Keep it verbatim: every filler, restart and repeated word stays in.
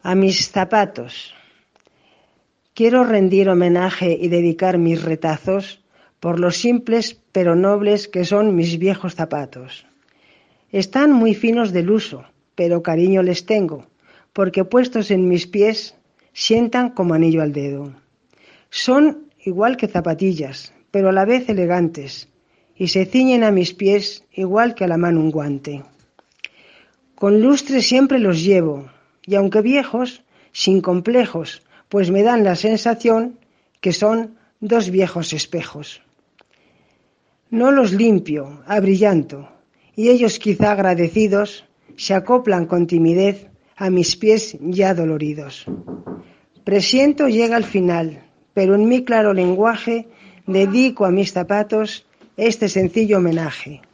A mis zapatos. Quiero rendir homenaje y dedicar mis retazos por los simples pero nobles que son mis viejos zapatos. Están muy finos del uso, pero cariño les tengo, porque puestos en mis pies sientan como anillo al dedo. Son igual que zapatillas, pero a la vez elegantes, y se ciñen a mis pies igual que a la mano un guante. Con lustre siempre los llevo, y aunque viejos, sin complejos, pues me dan la sensación que son dos viejos espejos. No los limpio, abrillanto, y ellos quizá agradecidos se acoplan con timidez a mis pies ya doloridos. Presiento llega al final, pero en mi claro lenguaje dedico a mis zapatos este sencillo homenaje.